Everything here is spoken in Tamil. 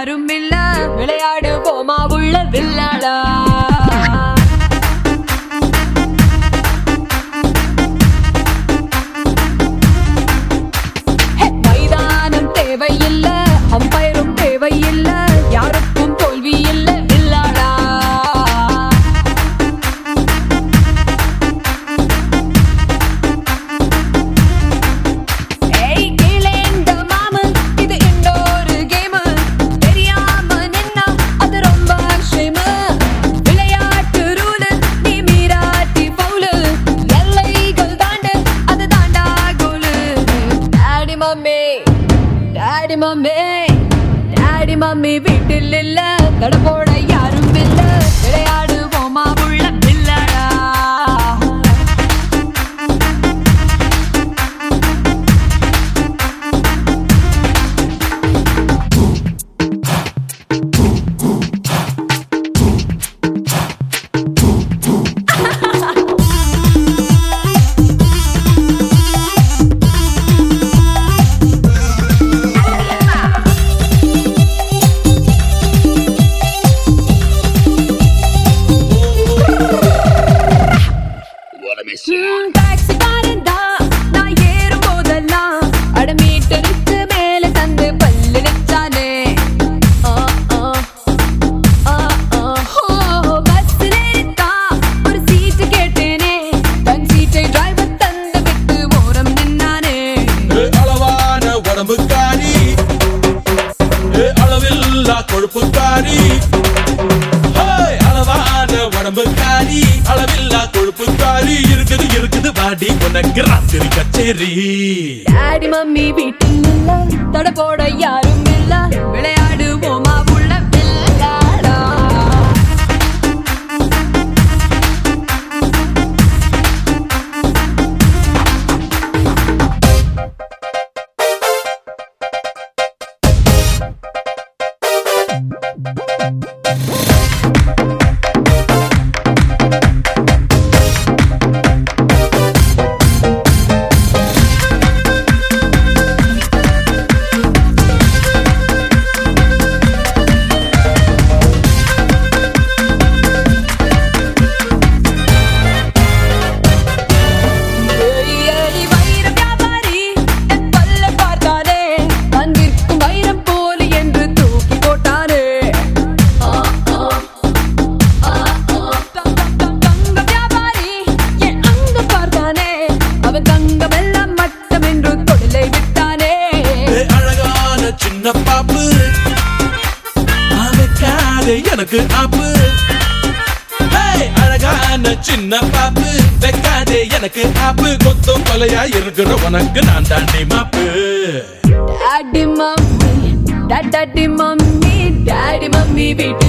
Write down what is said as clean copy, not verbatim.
யாரும் இல்ல விளையாடு போமா உள்ள வில்லாடா மைதானம் தேவையில்ல அம்பயரும் தேவையில்ல யாருக்கும் தோல்வி இல்ல வில்லாடா டாடி மம்மி வீட்டில் இல்ல தடப்போட யாரும் இல்ல விளையாடு போமா உள்ள வில்லாடா கொழுப்புக்காரி அளவான உடம்புக்காரி அளவில்லா கொழுப்புக்காரி இருக்குது இருக்குது வாடி உனக்கு ராத்திரி கச்சேரி டாடி மம்மி வீட்டில் இல்ல தடப்போட யாரும் இல்ல விளையாடு போமா உள்ள வில்லாடா பாப்பு எனக்கு ஆப்பு அழகான சின்ன பாப்பு வைக்காதே எனக்கு ஆப்பு கொத்தும் கொலையா இருக்கிற உனக்கு நான் தாண்டி மாப்பு daddy mummy daddy mummy daddy mummy வீட்டு